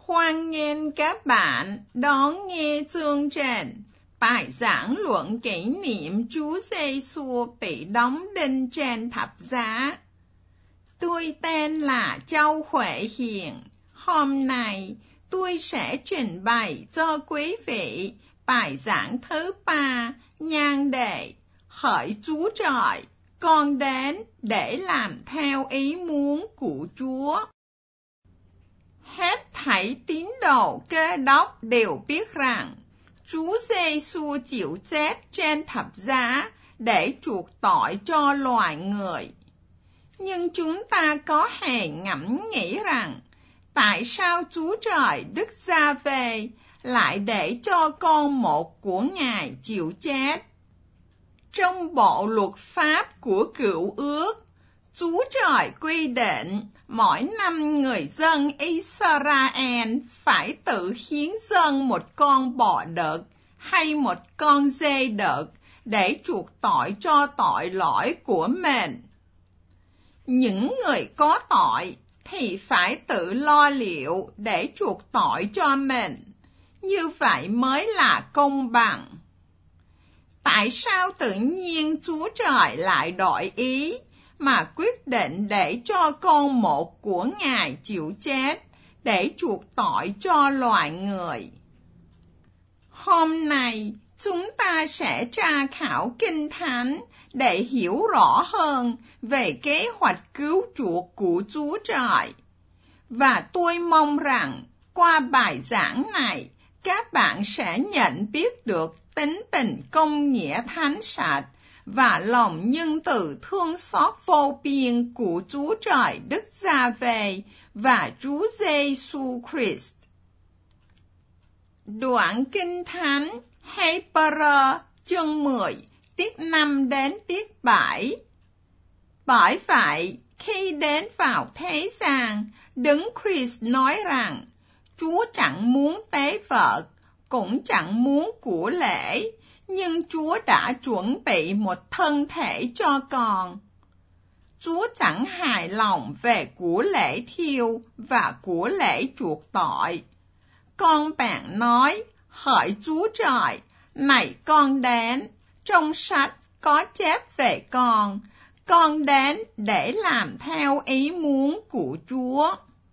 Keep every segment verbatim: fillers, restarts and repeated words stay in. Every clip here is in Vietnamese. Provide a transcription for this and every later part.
Hoan nghênh các bạn đón nghe chương trình bài giảng luận kỷ niệm Chúa Giê-xu bị đóng đinh trên thập giá. Tôi tên là Châu Huệ Hiền. Hôm nay tôi sẽ trình bày cho quý vị bài giảng thứ ba, nhan đề Hỡi Chúa Trời, con đến để làm theo ý muốn của Chúa. Hết thảy tín đồ Cơ Đốc đều biết rằng Chúa Giê-xu chịu chết trên thập giá để chuộc tội cho loài người. Nhưng chúng ta có hề ngẫm nghĩ rằng tại sao Chúa Trời Đức Giê-hô-va lại để cho con một của Ngài chịu chết? Trong bộ luật pháp của Cựu Ước, Chúa Trời quy định mỗi năm người dân Israel phải tự hiến dâng một con bò đực hay một con dê đực để chuộc tội cho tội lỗi của mình. Những người có tội thì phải tự lo liệu để chuộc tội cho mình, như vậy mới là công bằng. Tại sao tự nhiên Chúa Trời lại đổi ý mà quyết định để cho con một của Ngài chịu chết để chuộc tội cho loài người? Hôm nay chúng ta sẽ tra khảo Kinh Thánh để hiểu rõ hơn về kế hoạch cứu chuộc của Chúa Trời. Và tôi mong rằng qua bài giảng này, các bạn sẽ nhận biết được tính tình công nghĩa thánh sạch và lòng nhân từ thương xót vô biên của Chúa Trời Đức Giê-hô-va và Chúa Giê-xu Christ. Đoạn Kinh Thánh Hebrew chương mười, tiết năm đến tiết bảy. Bởi vậy, khi đến vào thế gian, Đấng Christ nói rằng, Chúa chẳng muốn tế vật, cũng chẳng muốn của lễ, nhưng Chúa đã chuẩn bị một thân thể cho con. Chúa chẳng hài lòng về của lễ thiêu và của lễ chuộc tội. Con bạn nói, hỡi Chúa Trời, này con đến, trong sách có chép về con, con đến để làm theo ý muốn của Chúa.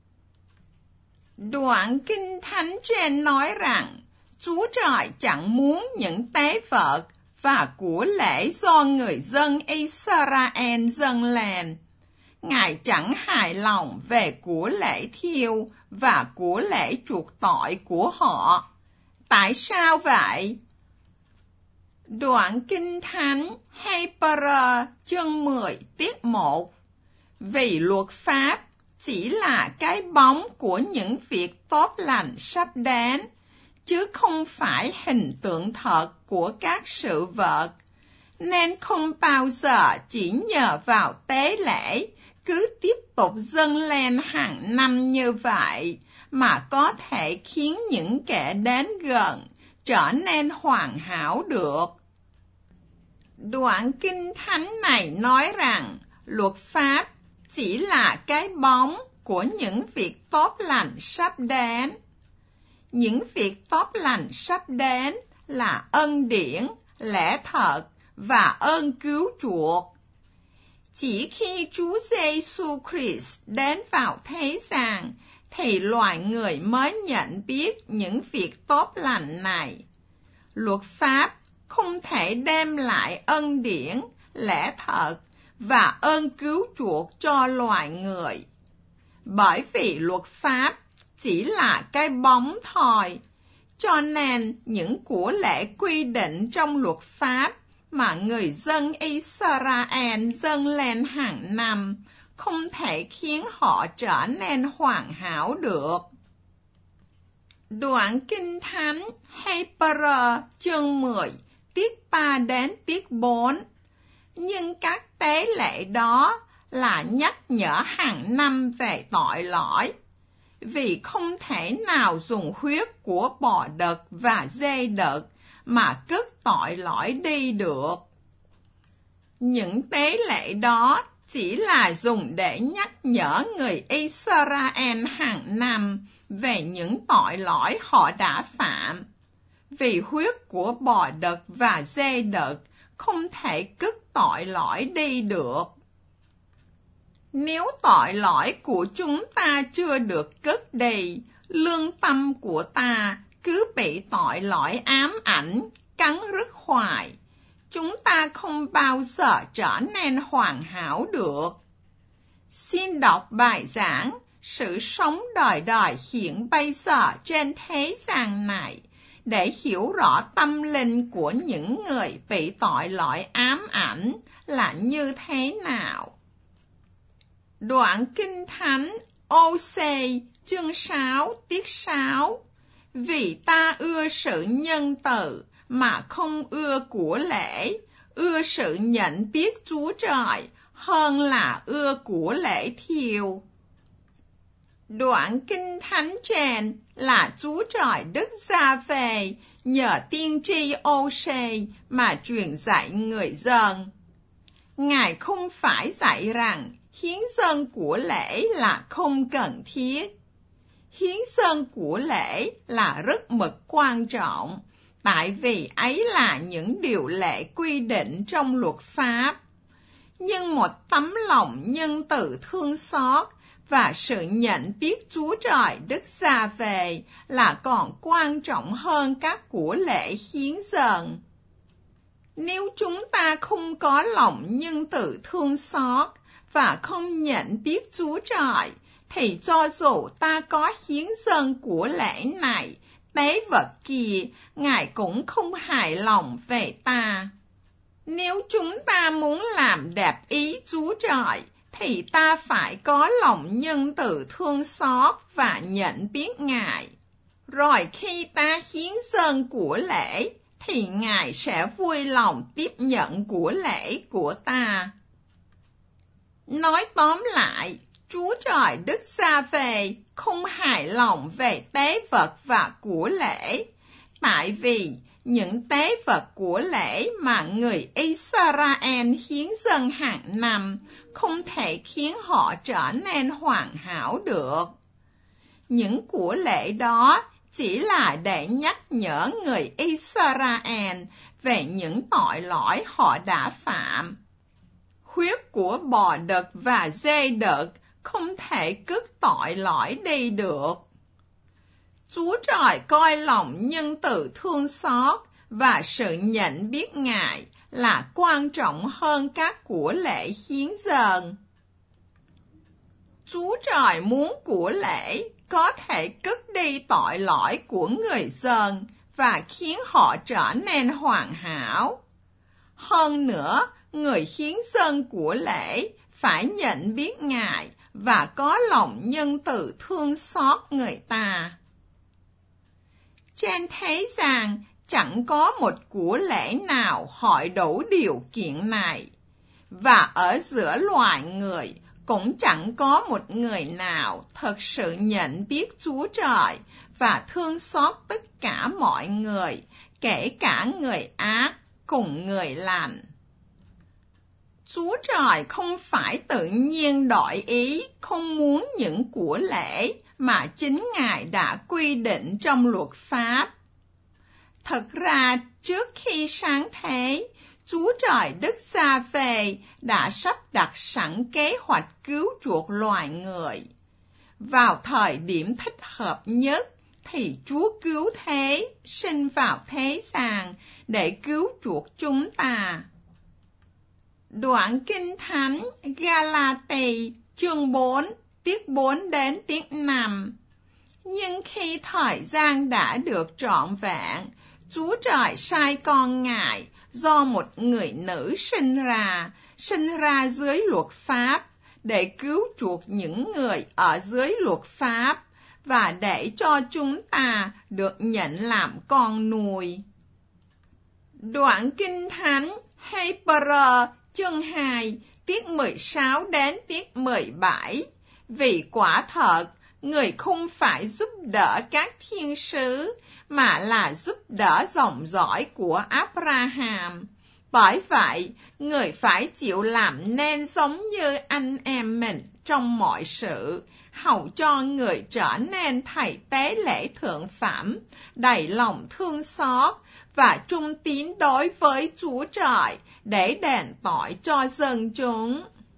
Đoạn Kinh Thánh trên nói rằng, Chúa Trời chẳng muốn những tế vật và của lễ do người dân Israel dâng lên. Ngài chẳng hài lòng về của lễ thiêu và của lễ chuộc tội của họ. Tại sao vậy? Đoạn Kinh Thánh Hebrew chương mười tiết một. Vì luật pháp chỉ là cái bóng của những việc tốt lành sắp đến, chứ không phải hình tượng thật của các sự vật, nên không bao giờ chỉ nhờ vào tế lễ cứ tiếp tục dâng lên hàng năm như vậy, mà có thể khiến những kẻ đến gần trở nên hoàn hảo được. Đoạn Kinh Thánh này nói rằng, luật pháp chỉ là cái bóng của những việc tốt lành sắp đến. Những việc tốt lành sắp đến là ân điển, lẽ thật và ơn cứu chuộc. Chỉ khi Chúa Giê-xu Christ đến vào thế gian, thì loài người mới nhận biết những việc tốt lành này. Luật pháp không thể đem lại ân điển, lẽ thật và ơn cứu chuộc cho loài người. Bởi vì luật pháp chỉ là cái bóng thôi, cho nên những của lễ quy định trong luật pháp mà người dân Israel dâng lên hàng năm không thể khiến họ trở nên hoàn hảo được. Đoạn Kinh Thánh Hebrew chương mười, tiết ba đến tiết bốn. Nhưng các tế lễ đó là nhắc nhở hàng năm về tội lỗi, vì không thể nào dùng huyết của bò đực và dê đực mà cất tội lỗi đi được. Những tế lễ đó chỉ là dùng để nhắc nhở người Israel hàng năm về những tội lỗi họ đã phạm. Vì huyết của bò đực và dê đực không thể cất tội lỗi đi được. Nếu tội lỗi của chúng ta chưa được cất đi, lương tâm của ta cứ bị tội lỗi ám ảnh, cắn rứt hoài. Chúng ta không bao giờ trở nên hoàn hảo được. Xin đọc bài giảng Sự sống đời đời hiện bây giờ trên thế gian này để hiểu rõ tâm linh của những người bị tội lỗi ám ảnh là như thế nào. Đoạn Kinh Thánh Ô-sê chương sáu tiết sáu. Vì ta ưa sự nhân từ mà không ưa của lễ, ưa sự nhận biết Chúa Trời hơn là ưa của lễ thiêu. Đoạn Kinh Thánh trên là Chúa Trời Đức Gia-vê nhờ tiên tri Ô-sê mà truyền dạy người dân. Ngài không phải dạy rằng hiến dâng của lễ là không cần thiết. Hiến dâng của lễ là rất mực quan trọng, tại vì ấy là những điều lệ quy định trong luật pháp. Nhưng một tấm lòng nhân từ thương xót và sự nhận biết Chúa Trời Đức Gia-vê là còn quan trọng hơn các của lễ hiến dâng. Nếu chúng ta không có lòng nhân từ thương xót và không nhận biết Chúa Trời, thì cho dù ta có hiến dâng của lễ này, tế vật kia, Ngài cũng không hài lòng về ta. Nếu chúng ta muốn làm đẹp ý Chúa Trời, thì ta phải có lòng nhân từ thương xót và nhận biết Ngài. Rồi khi ta hiến dâng của lễ, thì Ngài sẽ vui lòng tiếp nhận của lễ của ta. Nói tóm lại, Chúa Trời Đức Gia-vê không hài lòng về tế vật và của lễ, tại vì những tế vật của lễ mà người Israel hiến dâng hàng năm không thể khiến họ trở nên hoàn hảo được. Những của lễ đó chỉ là để nhắc nhở người Israel về những tội lỗi họ đã phạm. Huyết của bò đực và dê đực không thể cất tội lỗi đi được. Chúa Trời coi lòng nhân từ thương xót và sự nhận biết Ngài là quan trọng hơn các của lễ hiến dâng. Chúa Trời muốn của lễ có thể cất đi tội lỗi của người dân và khiến họ trở nên hoàn hảo. Hơn nữa, người hiến dâng của lễ phải nhận biết Ngài và có lòng nhân từ thương xót người ta. Trên thế gian, chẳng có một của lễ nào hội đủ điều kiện này, và ở giữa loài người cũng chẳng có một người nào thật sự nhận biết Chúa Trời và thương xót tất cả mọi người, kể cả người ác cùng người lành. Chúa Trời không phải tự nhiên đổi ý, không muốn những của lễ mà chính Ngài đã quy định trong luật pháp. Thật ra, trước khi sáng thế, Chúa Trời Đức Gia-vê đã sắp đặt sẵn kế hoạch cứu chuộc loài người. Vào thời điểm thích hợp nhất, thì Chúa cứu thế sinh vào thế gian để cứu chuộc chúng ta. Đoạn Kinh Thánh Ga-la-ty chương bốn tiết bốn đến tiết năm. Nhưng khi thời gian đã được trọn vẹn, Chúa Trời sai con Ngài do một người nữ sinh ra, sinh ra dưới luật pháp, để cứu chuộc những người ở dưới luật pháp, và để cho chúng ta được nhận làm con nuôi. Đoạn Kinh Thánh Hebrew chương hai tiết mười sáu đến tiết mười bảy. Vì quả thật, người không phải giúp đỡ các thiên sứ, mà là giúp đỡ dòng dõi của Abraham. Bởi vậy, người phải chịu làm nên giống như anh em mình trong mọi sự, hầu cho người trở nên thầy tế lễ thượng phẩm, đầy lòng thương xót và trung tín đối với Chúa Trời để đền tội cho dân chúng.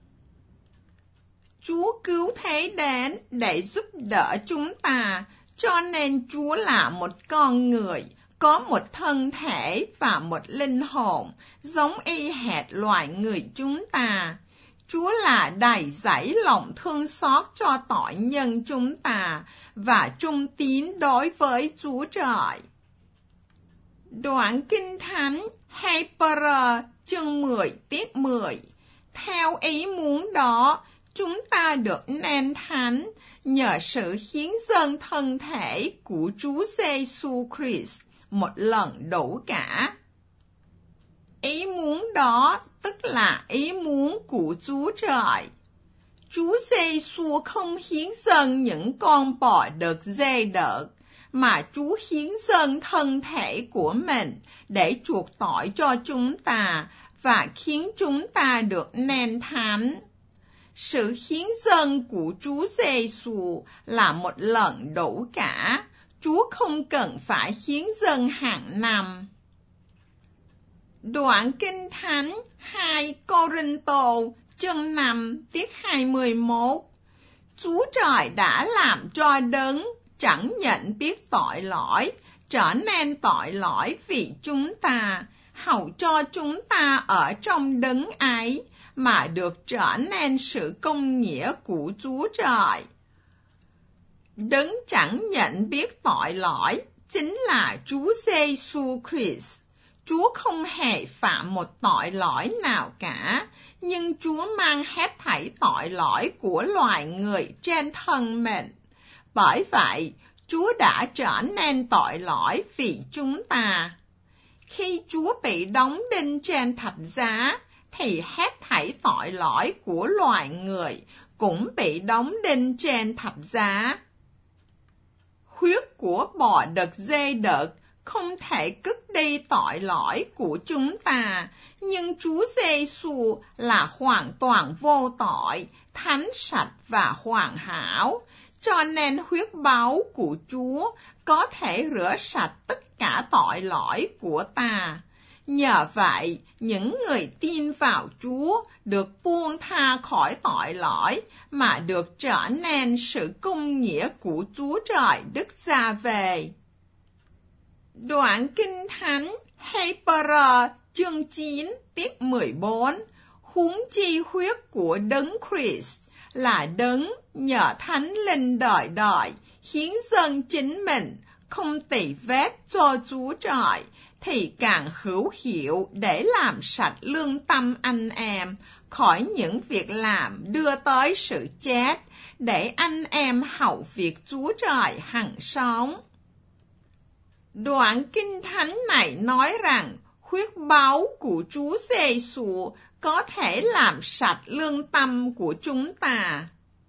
Chúa cứu thế đến để giúp đỡ chúng ta, cho nên Chúa là một con người, có một thân thể và một linh hồn, giống y hệt loài người chúng ta. Chúa là đầy dẫy lòng thương xót cho tội nhân chúng ta và trung tín đối với Chúa Trời. Đoạn Kinh Thánh Hebrew chương mười tiết mười. Theo ý muốn đó, chúng ta được nên thánh nhờ sự hiến dâng thân thể của Chúa Giêsu Christ một lần đủ cả. Ý muốn đó tức là ý muốn của Chúa Trời. Chúa Giêsu không hiến dâng những con bò đực dê đực, mà Chúa hiến dâng thân thể của mình để chuộc tội cho chúng ta và khiến chúng ta được nên thánh. Sự hiến dâng của Chúa Giêsu là một lần đủ cả. Chúa không cần phải hiến dâng hàng năm. Đoạn Kinh Thánh hai Cô-rinh-tô chương năm tiết hai mươi mốt. Chúa Trời đã làm cho đấng chẳng nhận biết tội lỗi trở nên tội lỗi vì chúng ta, hầu cho chúng ta ở trong đấng ấy mà được trở nên sự công nghĩa của Chúa Trời. Đấng chẳng nhận biết tội lỗi chính là Chúa Giêsu Christ. Chúa không hề phạm một tội lỗi nào cả, nhưng Chúa mang hết thảy tội lỗi của loài người trên thân mình. Bởi vậy, Chúa đã trở nên tội lỗi vì chúng ta. Khi Chúa bị đóng đinh trên thập giá, thì hết thảy tội lỗi của loài người cũng bị đóng đinh trên thập giá. Huyết của bò đực dê đực không thể cất đi tội lỗi của chúng ta, nhưng Chúa Giêsu là hoàn toàn vô tội, thánh sạch và hoàn hảo, cho nên huyết báu của Chúa có thể rửa sạch tất cả tội lỗi của ta. Nhờ vậy, những người tin vào Chúa được buông tha khỏi tội lỗi mà được trở nên sự công nghĩa của Chúa Trời Đức Giê-hô-va. Đoạn Kinh Thánh Hebrew chương chín tiết mười bốn. Huống chi huyết của đấng Christ là đấng nhờ Thánh Linh đời đời hiến dâng chính mình không tì vết cho Chúa Trời, thì càng hữu hiệu để làm sạch lương tâm anh em khỏi những việc làm đưa tới sự chết, để anh em hầu việc Chúa Trời hằng sống. Đoạn Kinh Thánh này nói rằng huyết báu của Chúa Giêsu có thể làm sạch lương tâm của chúng ta.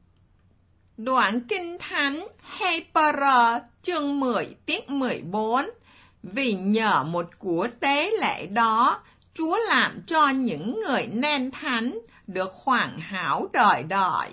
Đoạn Kinh Thánh Hebrew chương mười tiết mười bốn. Vì nhờ một của tế lễ đó, Chúa làm cho những người nên thánh được hoàn hảo đời đời.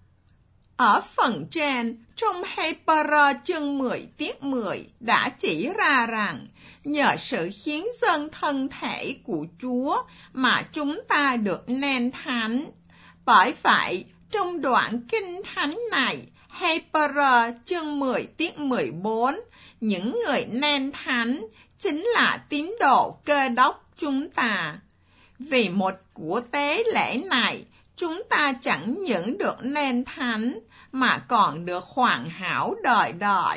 Ở phần trên, trong Hebrew chương mười tiết mười đã chỉ ra rằng, nhờ sự hiến dâng thân thể của Chúa mà chúng ta được nên thánh. Bởi vậy, trong đoạn Kinh Thánh này, Hebrew chương mười tiết mười bốn, những người nên thánh chính là tín đồ Cơ Đốc chúng ta. Vì một của tế lễ này, chúng ta chẳng những được nên thánh, mà còn được hoàn hảo đời đời.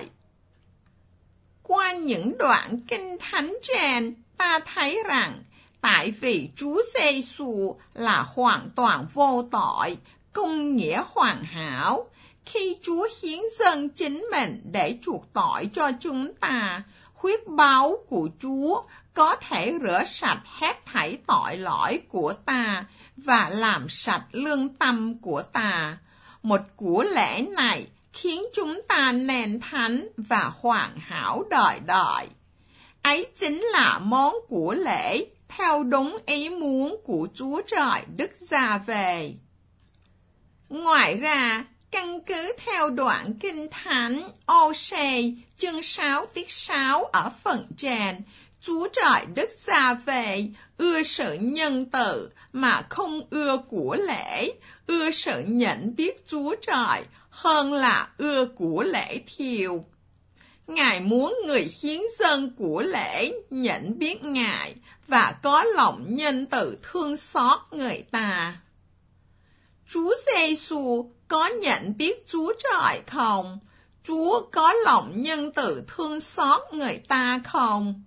Qua những đoạn Kinh Thánh trên, ta thấy rằng, tại vì Chúa Giêsu là hoàn toàn vô tội, công nghĩa hoàn hảo, khi Chúa hiến dâng chính mình để chuộc tội cho chúng ta, huyết báu của Chúa có thể rửa sạch hết thảy tội lỗi của ta và làm sạch lương tâm của ta. Một của lễ này khiến chúng ta nên thánh và hoàn hảo đời đời. Ấy chính là món của lễ theo đúng ý muốn của Chúa Trời Đức Giê-hô-va. Ngoài ra, Căn cứ theo đoạn Kinh Thánh Ô-sê chương sáu tiết sáu ở phần trên, Chúa Trời Đức Giê-hô-va ưa sự nhân từ mà không ưa của lễ, ưa sự nhận biết Chúa Trời hơn là ưa của lễ thiêu. Ngài muốn người hiến dâng của lễ nhận biết Ngài và có lòng nhân từ thương xót người ta. Chúa Giê-xu có nhận biết Chúa Trời không? Chúa có lòng nhân từ thương xót người ta không?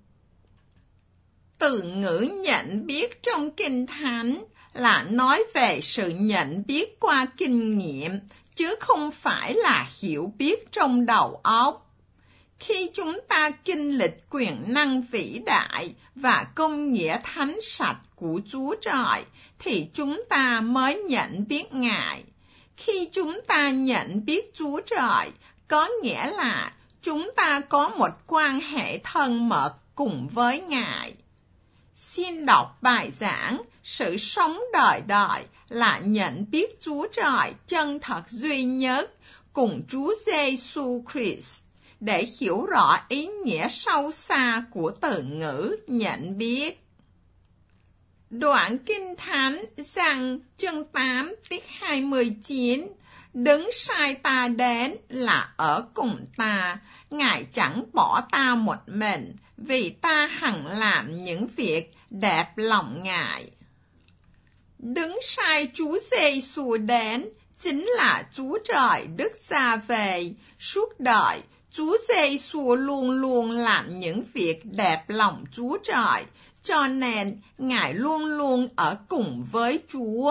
Từ ngữ nhận biết trong Kinh Thánh là nói về sự nhận biết qua kinh nghiệm, chứ không phải là hiểu biết trong đầu óc. Khi chúng ta kinh lịch quyền năng vĩ đại và công nghĩa thánh sạch của Chúa Trời, thì chúng ta mới nhận biết Ngài. Khi chúng ta nhận biết Chúa Trời, có nghĩa là chúng ta có một quan hệ thân mật cùng với Ngài. Xin đọc bài giảng Sự sống đời đời là nhận biết Chúa Trời chân thật duy nhất cùng Chúa Giê-xu Christ để hiểu rõ ý nghĩa sâu xa của từ ngữ nhận biết. Đoạn Kinh Thánh Giăng chương tám tiết hai mươi chín, Đấng sai ta đến là ở cùng ta, Ngài chẳng bỏ ta một mình, vì ta hằng làm những việc đẹp lòng Ngài. Đấng sai Chúa Giê-xu đến chính là Chúa Trời Đức Giê-hô-va. Suốt đời, Chúa Giê-xu luôn luôn làm những việc đẹp lòng Chúa Trời, cho nên Ngài luôn luôn ở cùng với Chúa.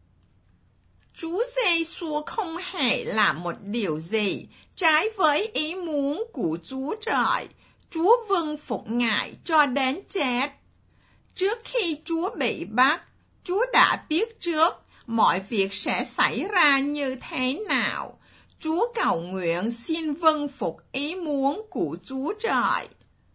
Chúa Giê-xu không hề làm một điều gì trái với ý muốn của Chúa Trời. Chúa vâng phục Ngài cho đến chết. Trước khi Chúa bị bắt, Chúa đã biết trước mọi việc sẽ xảy ra như thế nào. Chúa cầu nguyện xin vâng phục ý muốn của Chúa Trời.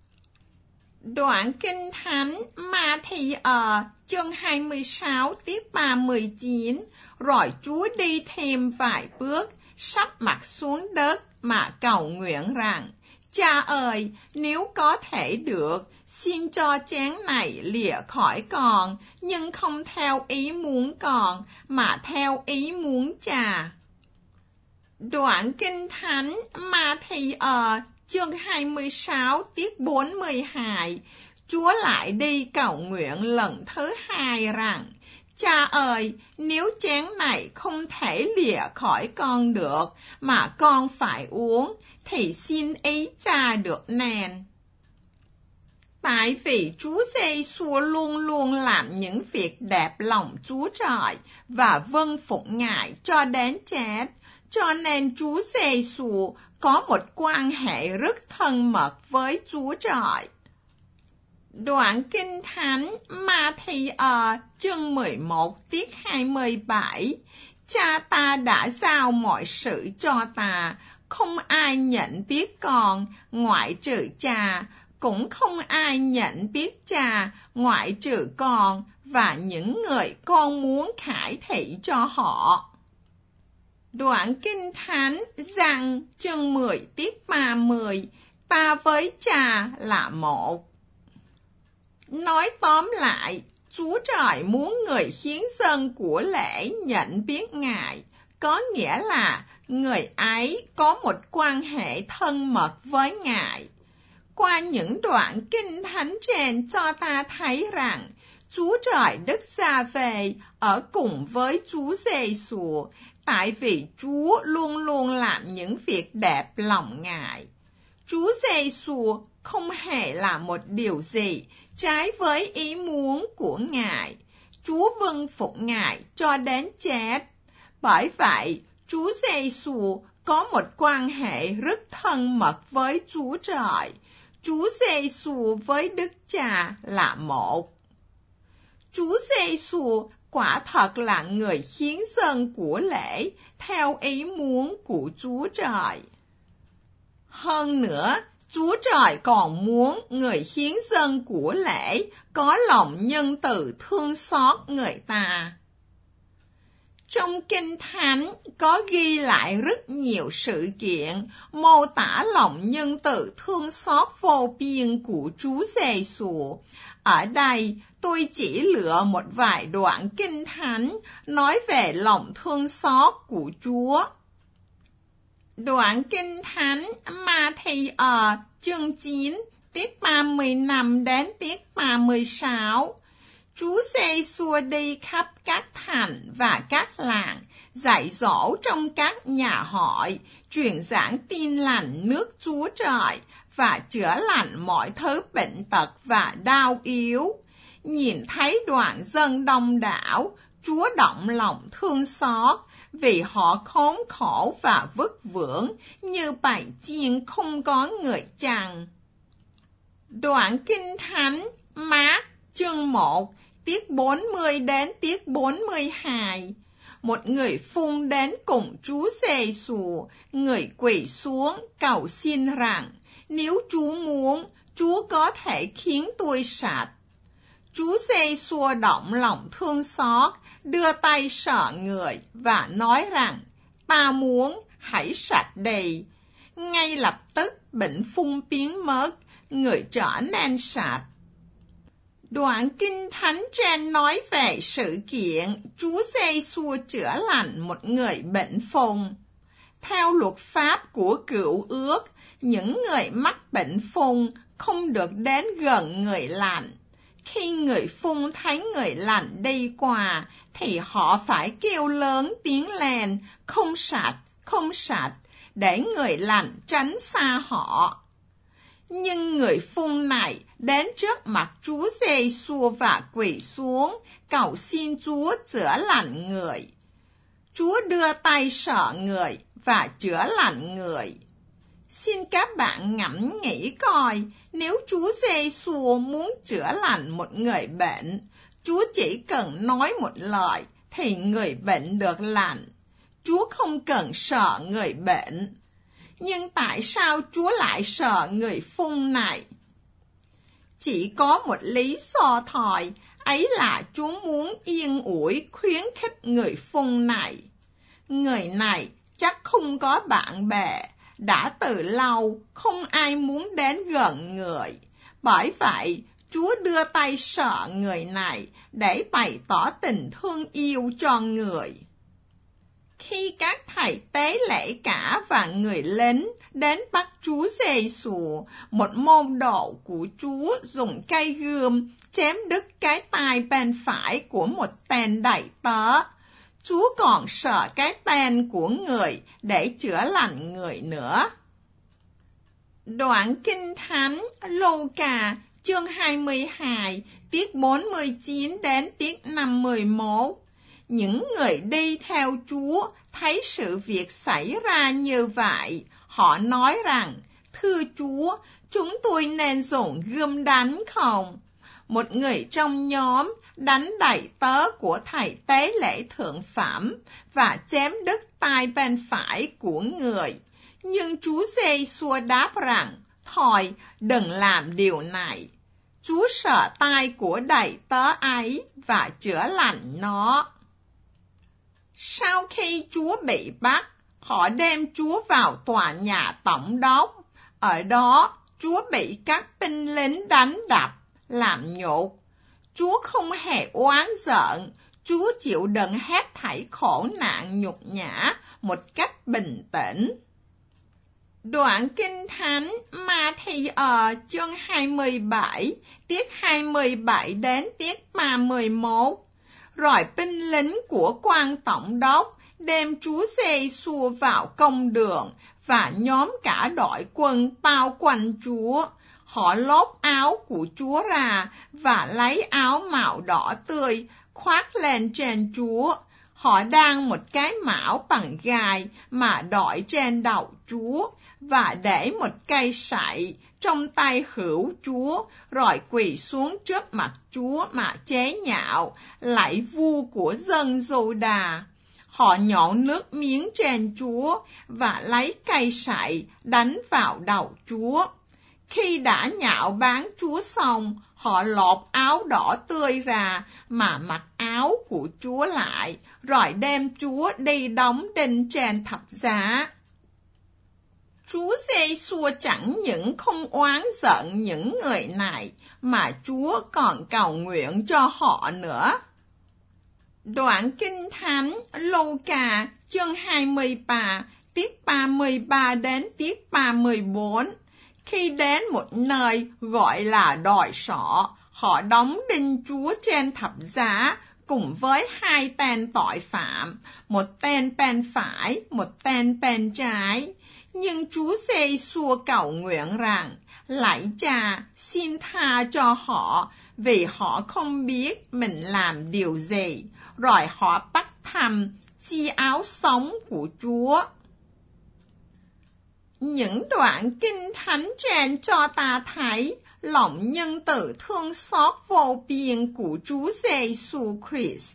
Đoạn Kinh Thánh Ma-thi-ơ chương hai mươi sáu tiết ba mươi chín, rồi Chúa đi thêm vài bước, sắp mặt xuống đất mà cầu nguyện rằng: Cha ơi, nếu có thể được, xin cho chén này lìa khỏi con, nhưng không theo ý muốn con, mà theo ý muốn Cha. Đoạn Kinh Thánh Ma-thi-ơ chương hai mươi sáu tiết bốn mươi hai, Chúa lại đi cầu nguyện lần thứ hai rằng: Cha ơi, nếu chén này không thể lìa khỏi con được, mà con phải uống, thì xin ý Cha được nên. Tại vì Chúa Giê-xu luôn luôn làm những việc đẹp lòng Chúa Trời và vâng phục Ngài cho đến chết, cho nên Chúa Giê-xu có một quan hệ rất thân mật với Chúa Trời. Đoạn Kinh Thánh Ma-thi-ơ chương mười một tiết hai mươi bảy, Cha ta đã giao mọi sự cho ta, không ai nhận biết con ngoại trừ Cha, cũng không ai nhận biết Cha ngoại trừ con và những người con muốn khải thị cho họ. Đoạn Kinh Thánh Giăng chương mười tiết ba mươi, ta với Cha là một. Nói tóm lại, Chúa Trời muốn người hiến dâng của lễ nhận biết Ngài, có nghĩa là người ấy có một quan hệ thân mật với Ngài. Qua những đoạn Kinh Thánh trên cho ta thấy rằng Chúa Trời Đức Giê-hô-va ở cùng với Chúa Giê-xu, tại vì Chúa luôn luôn làm những việc đẹp lòng Ngài. Chúa Giê-xu không hề làm một điều gì trái với ý muốn của Ngài. Chúa vâng phục Ngài cho đến chết. Bởi vậy, Chúa Giê-xu có một quan hệ rất thân mật với Chúa Trời. Chúa Giê-xu với Đức Cha là một. Chúa Giê-xu quả thật là người hiến dâng của lễ theo ý muốn của Chúa Trời. Hơn nữa, Chúa Trời còn muốn người hiến dâng của lễ có lòng nhân từ thương xót người ta. Trong Kinh Thánh có ghi lại rất nhiều sự kiện mô tả lòng nhân từ thương xót vô biên của Chúa Giê-xu. Ở đây, tôi chỉ lựa một vài đoạn Kinh Thánh nói về lòng thương xót của Chúa. Đoạn Kinh Thánh Ma-thi-ơ chương chín, tiết ba mươi lăm đến tiết ba mươi sáu. Chúa Giê-xu đi khắp các thành và các làng, dạy dỗ trong các nhà hội, truyền giảng tin lành nước Chúa Trời và chữa lành mọi thứ bệnh tật và đau yếu. Nhìn thấy đoàn dân đông đảo, Chúa động lòng thương xót, vì họ khốn khổ và vất vưởng như bầy chiên không có người chăn. Đoạn Kinh Thánh Mác chương một, tiết bốn mươi đến tiết bốn mươi hai. Một người phun đến cùng Chúa Giê-xu, người quỳ xuống cầu xin rằng, nếu Chúa muốn, Chúa có thể khiến tôi sạch. Chúa Giê-xu động lòng thương xót, đưa tay sờ người và nói rằng, ta muốn, hãy sạch đi. Ngay lập tức bệnh phun biến mất, người trở nên sạch. Đoạn Kinh Thánh trên nói về sự kiện Chúa Giê-xu chữa lành một người bệnh phùng. Theo luật pháp của Cựu Ước, những người mắc bệnh phùng không được đến gần người lành. Khi người phùng thấy người lành đi qua, thì họ phải kêu lớn tiếng lên, không sạch, không sạch, để người lành tránh xa họ. Nhưng người phùng này đến trước mặt Chúa Giê-xu và quỳ xuống, cầu xin Chúa chữa lành người. Chúa đưa tay sờ người và chữa lành người. Xin các bạn ngẫm nghĩ coi, nếu Chúa Giê-xu muốn chữa lành một người bệnh, Chúa chỉ cần nói một lời thì người bệnh được lành. Chúa không cần sờ người bệnh. Nhưng tại sao Chúa lại sờ người phùng này? Chỉ có một lý do thôi, ấy là Chúa muốn yên ủi khuyến khích người phùng này. Người này chắc không có bạn bè, đã từ lâu không ai muốn đến gần người. Bởi vậy, Chúa đưa tay sờ người này để bày tỏ tình thương yêu cho người. Khi các thầy tế lễ cả và người lính đến bắt Chúa Giê-xu, một môn đồ của Chúa dùng cây gươm chém đứt cái tai bên phải của một tên đầy tớ. Chúa còn sờ cái tên của người để chữa lành người nữa. Đoạn Kinh Thánh Lô-ca chương hai mươi hai, tiết bốn mươi chín đến tiết năm mươi mốt. Những người đi theo Chúa thấy sự việc xảy ra như vậy. Họ nói rằng, thưa Chúa, chúng tôi nên dùng gươm đánh không? Một người trong nhóm đánh đầy tớ của thầy tế lễ thượng phẩm và chém đứt tai bên phải của người. Nhưng Chúa Giê-xu đáp rằng, thôi đừng làm điều này. Chúa sờ tai của đầy tớ ấy và chữa lành nó. Sau khi Chúa bị bắt, họ đem Chúa vào tòa nhà tổng đốc. Ở đó, Chúa bị các binh lính đánh đập, làm nhục. Chúa không hề oán giận, Chúa chịu đựng hết thảy khổ nạn nhục nhã một cách bình tĩnh. Đoạn Kinh Thánh Ma-thi-ơ chương hai mươi bảy, tiết hai mươi bảy đến tiết ba mươi mốt. Rồi binh lính của quan tổng đốc đem Chúa Giê-xu vào công đường và nhóm cả đội quân bao quanh Chúa. Họ lột áo của Chúa ra và lấy áo màu đỏ tươi khoác lên trên Chúa. Họ đan một cái mão bằng gai mà đội trên đầu Chúa và để một cây sậy trong tay hữu Chúa, rồi quỳ xuống trước mặt Chúa mà chế nhạo, lạy vua của dân Giô-đa. Họ nhổ nước miếng trên Chúa và lấy cây sậy đánh vào đầu Chúa. Khi đã nhạo báng Chúa xong, họ lột áo đỏ tươi ra mà mặc áo của Chúa lại, rồi đem Chúa đi đóng đinh trên thập giá. Chúa Giê-xu chẳng những không oán giận những người này, mà Chúa còn cầu nguyện cho họ nữa. Đoạn Kinh Thánh Lô-ca chương hai mươi ba, tiết ba mươi ba đến tiết ba mươi bốn. Khi đến một nơi gọi là đồi sọ, họ đóng đinh Chúa trên thập giá cùng với hai tên tội phạm, một tên bên phải, một tên bên trái. Nhưng Chúa Giê-xu cầu nguyện rằng, lạy Cha, xin tha cho họ, vì họ không biết mình làm điều gì. Rồi họ bắt thăm chi áo sống của Chúa. Những đoạn Kinh Thánh trên cho ta thấy lòng nhân từ thương xót vô biên của Chúa Giê-xu Christ.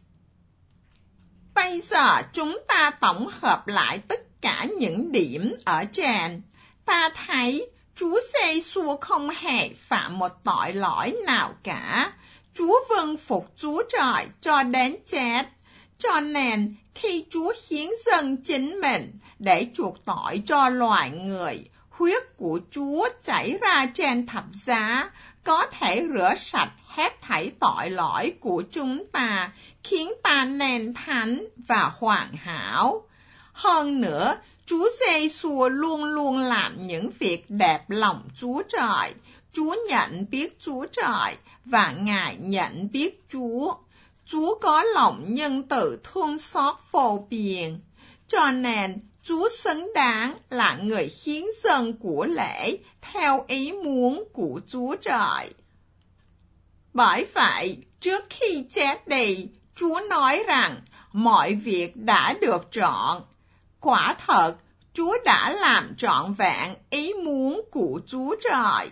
Bây giờ chúng ta tổng hợp lại tất cả những điểm ở trên. Ta thấy Chúa Giê-xu không hề phạm một tội lỗi nào cả. Chúa vâng phục Chúa Trời cho đến chết. Cho nên khi Chúa hiến dâng chính mình để chuộc tội cho loài người, huyết của Chúa chảy ra trên thập giá có thể rửa sạch hết thảy tội lỗi của chúng ta, khiến ta nên thánh và hoàn hảo. Hơn nữa, Chúa Giê-xu luôn luôn làm những việc đẹp lòng Chúa Trời. Chúa nhận biết Chúa Trời và Ngài nhận biết Chúa. Chúa có lòng nhân từ thương xót vô biên. Cho nên, Chúa xứng đáng là người hiến dâng của lễ theo ý muốn của Chúa Trời. Bởi vậy, trước khi chết đi, Chúa nói rằng mọi việc đã được trọn. Quả thật, Chúa đã làm trọn vẹn ý muốn của Chúa Trời.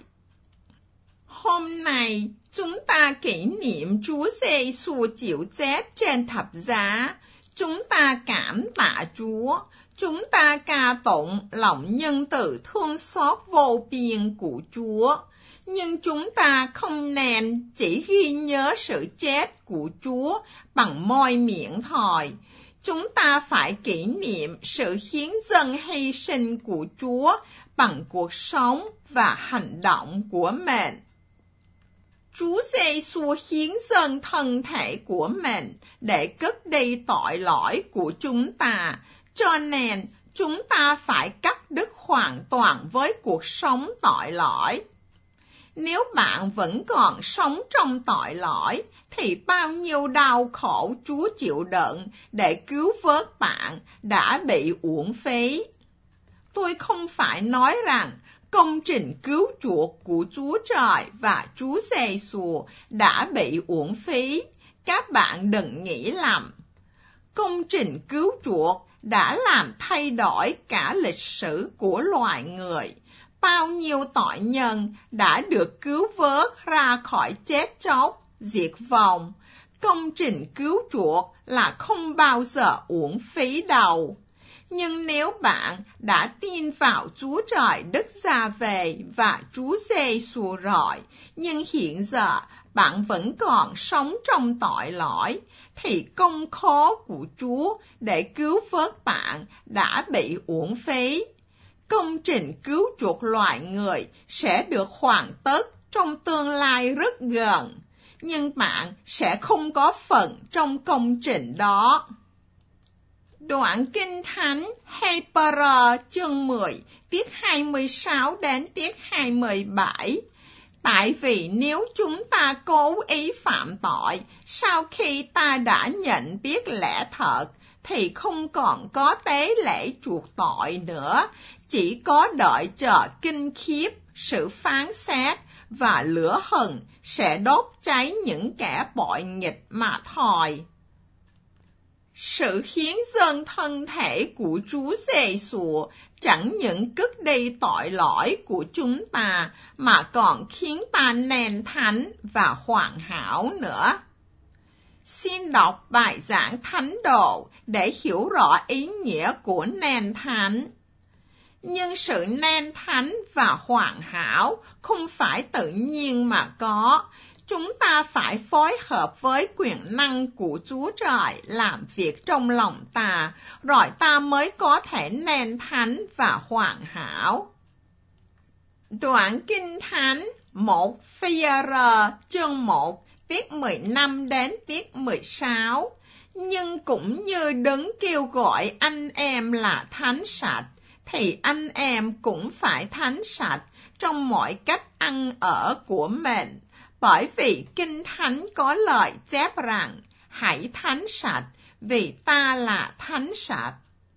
Hôm nay, chúng ta kỷ niệm Chúa Giê-xu chịu chết trên thập giá. Chúng ta cảm tạ Chúa. Chúng ta ca tụng lòng nhân từ thương xót vô biên của Chúa. Nhưng chúng ta không nên chỉ ghi nhớ sự chết của Chúa bằng môi miệng thôi. Chúng ta phải kỷ niệm sự hiến dâng hy sinh của Chúa bằng cuộc sống và hành động của mình. Chúa Giê-xu hiến dâng thân thể của mình để cất đi tội lỗi của chúng ta, cho nên chúng ta phải cắt đứt hoàn toàn với cuộc sống tội lỗi. Nếu bạn vẫn còn sống trong tội lỗi, thì bao nhiêu đau khổ Chúa chịu đựng để cứu vớt bạn đã bị uổng phí. Tôi không phải nói rằng công trình cứu chuộc của Chúa Trời và Chúa Giê-xu đã bị uổng phí. Các bạn đừng nghĩ lầm. Công trình cứu chuộc đã làm thay đổi cả lịch sử của loài người. Bao nhiêu tội nhân đã được cứu vớt ra khỏi chết chóc, diệt vong. Công trình cứu chuộc là không bao giờ uổng phí đâu. Nhưng nếu bạn đã tin vào Chúa Trời Đức Già-về và Chúa Giê-xu rồi, nhưng hiện giờ bạn vẫn còn sống trong tội lỗi, thì công khó của Chúa để cứu vớt bạn đã bị uổng phí. Công trình cứu chuộc loài người sẽ được hoàn tất trong tương lai rất gần, nhưng bạn sẽ không có phần trong công trình đó. Đoạn Kinh Thánh Hebrew chương mười, tiết hai mươi sáu đến tiết hai mươi bảy. Tại vì nếu chúng ta cố ý phạm tội, sau khi ta đã nhận biết lẽ thật, thì không còn có tế lễ chuộc tội nữa, chỉ có đợi chờ kinh khiếp, sự phán xét và lửa hừng sẽ đốt cháy những kẻ bội nghịch mà thôi. Sự hiến dâng thân thể của Chúa Giê-xu chẳng những cất đi tội lỗi của chúng ta, mà còn khiến ta nên thánh và hoàn hảo nữa. Xin đọc bài giảng Thánh Đồ để hiểu rõ ý nghĩa của nên thánh. Nhưng sự nên thánh và hoàn hảo không phải tự nhiên mà có. Chúng ta phải phối hợp với quyền năng của Chúa Trời làm việc trong lòng ta, rồi ta mới có thể nên thánh và hoàn hảo. Đoạn Kinh Thánh một Phi-e-rơ chương một tiết mười lăm đến tiết mười sáu. Nhưng cũng như Đấng kêu gọi anh em là thánh sạch, thì anh em cũng phải thánh sạch trong mọi cách ăn ở của mình. Bởi vì Kinh Thánh có lời chép rằng, hãy thánh sạch, vì ta là thánh sạch.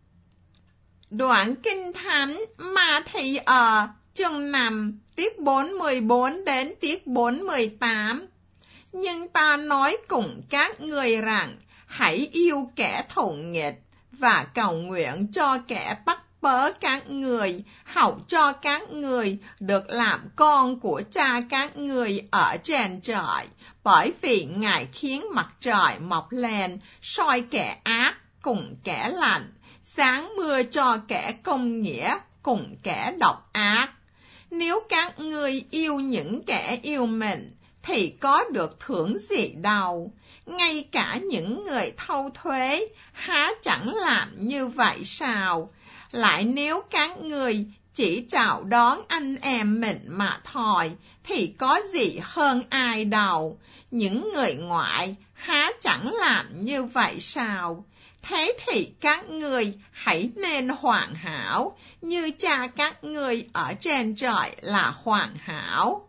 Đoạn Kinh Thánh Ma-thi-ơ chương năm tiết bốn mươi bốn đến tiết bốn mươi tám. Nhưng ta nói cùng các ngươi rằng, hãy yêu kẻ thù nghịch và cầu nguyện cho kẻ bắt bớ các người, hầu cho các người được làm con của cha các người ở trên trời, bởi vì Ngài khiến mặt trời mọc lên, soi kẻ ác cùng kẻ lành, sáng mưa cho kẻ công nghĩa cùng kẻ độc ác. Nếu các ngươi yêu những kẻ yêu mình, thì có được thưởng gì đâu? Ngay cả những người thâu thuế, há chẳng làm như vậy sao? Lại nếu các người chỉ chào đón anh em mình mà thôi, thì có gì hơn ai đâu? Những người ngoại, há chẳng làm như vậy sao? Thế thì các ngươi hãy nên hoàn hảo, như cha các ngươi ở trên trời là hoàn hảo.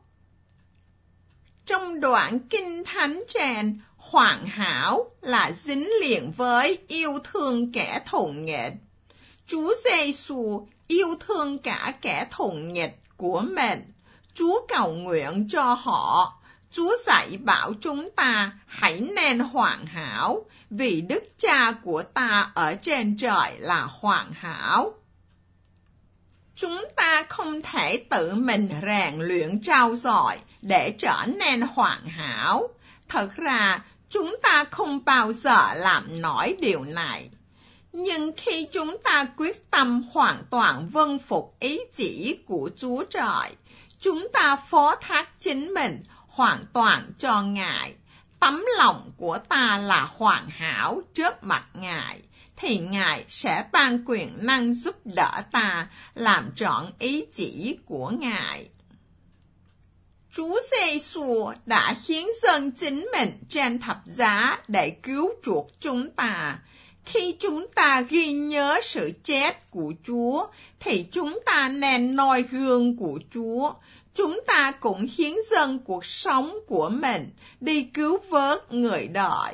Trong đoạn Kinh Thánh trên, hoàn hảo là dính liền với yêu thương kẻ thù nghịch. Chúa Giê-xu yêu thương cả kẻ thù nghịch của mình. Chúa cầu nguyện cho họ. Chúa dạy bảo chúng ta hãy nên hoàn hảo, vì Đức Cha của ta ở trên trời là hoàn hảo. Chúng ta không thể tự mình rèn luyện trau dồi để trở nên hoàn hảo. Thật ra, chúng ta không bao giờ làm nổi điều này. Nhưng khi chúng ta quyết tâm hoàn toàn vâng phục ý chỉ của Chúa Trời, chúng ta phó thác chính mình hoàn toàn cho Ngài. Tấm lòng của ta là hoàn hảo trước mặt Ngài, thì Ngài sẽ ban quyền năng giúp đỡ ta làm trọn ý chỉ của Ngài. Chúa Giê-xu đã hiến dâng chính mình trên thập giá để cứu chuộc chúng ta. Khi chúng ta ghi nhớ sự chết của Chúa, thì chúng ta nên noi gương của Chúa. Chúng ta cũng hiến dâng cuộc sống của mình đi cứu vớt người đời.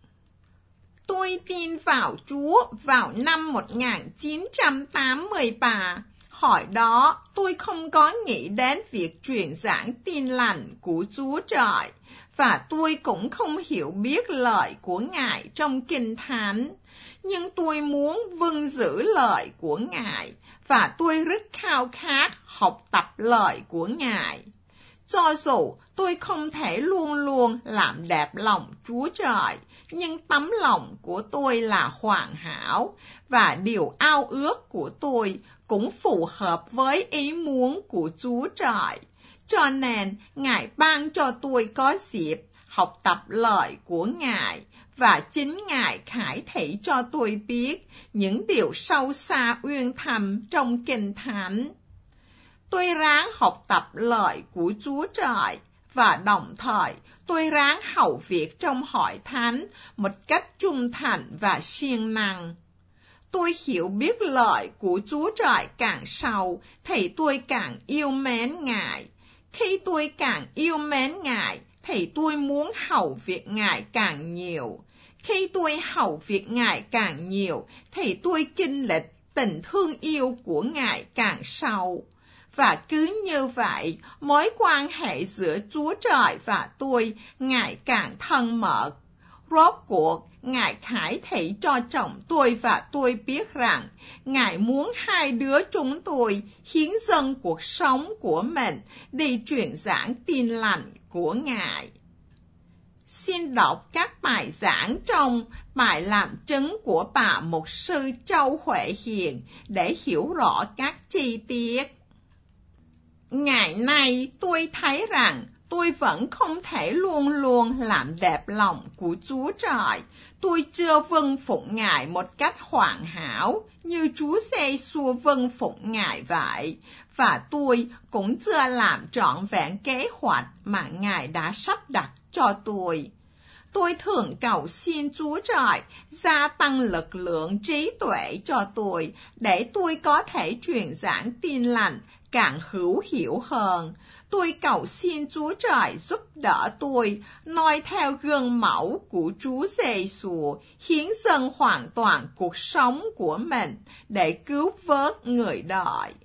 Tôi tin vào Chúa vào năm một nghìn chín trăm tám mươi ba. Hồi đó, tôi không có nghĩ đến việc truyền giảng tin lành của Chúa Trời, và tôi cũng không hiểu biết lời của Ngài trong Kinh Thánh. Nhưng tôi muốn vâng giữ lời của Ngài, và tôi rất khao khát học tập lời của Ngài. Cho dù tôi không thể luôn luôn làm đẹp lòng Chúa Trời, nhưng tấm lòng của tôi là hoàn hảo, và điều ao ước của tôi cũng phù hợp với ý muốn của Chúa Trời. Cho nên, Ngài ban cho tôi có dịp học tập lời của Ngài, và chính Ngài khải thị cho tôi biết những điều sâu xa uyên thâm trong Kinh Thánh. Tôi ráng học tập lời của Chúa Trời, và đồng thời tôi ráng hầu việc trong hội thánh một cách trung thành và siêng năng. Tôi hiểu biết lời của Chúa Trời càng sâu, thì tôi càng yêu mến Ngài. Khi tôi càng yêu mến Ngài, thì tôi muốn hầu việc Ngài càng nhiều. Khi tôi hầu việc Ngài càng nhiều, thì tôi kinh lịch tình thương yêu của Ngài càng sâu. Và cứ như vậy, mối quan hệ giữa Chúa Trời và tôi ngày càng thân mật. Rốt cuộc, Ngài khải thị cho chồng tôi và tôi biết rằng, Ngài muốn hai đứa chúng tôi hiến dâng cuộc sống của mình đi truyền giảng tin lành của Ngài. Xin đọc các bài giảng trong phải làm chứng của bà mục sư Châu Huệ Hiền để hiểu rõ các chi tiết. Ngày nay tôi thấy rằng tôi vẫn không thể luôn luôn làm đẹp lòng của Chúa Trời. Tôi chưa vâng phụng Ngài một cách hoàn hảo như Chúa Giê-xu vâng phụng Ngài vậy. Và tôi cũng chưa làm trọn vẹn kế hoạch mà Ngài đã sắp đặt cho tôi. Tôi thường cầu xin Chúa Trời gia tăng lực lượng trí tuệ cho tôi để tôi có thể truyền giảng tin lành càng hữu hiệu hơn. Tôi cầu xin Chúa Trời giúp đỡ tôi noi theo gương mẫu của Chúa Giê-xu, hiến dâng hoàn toàn cuộc sống của mình để cứu vớt người đời.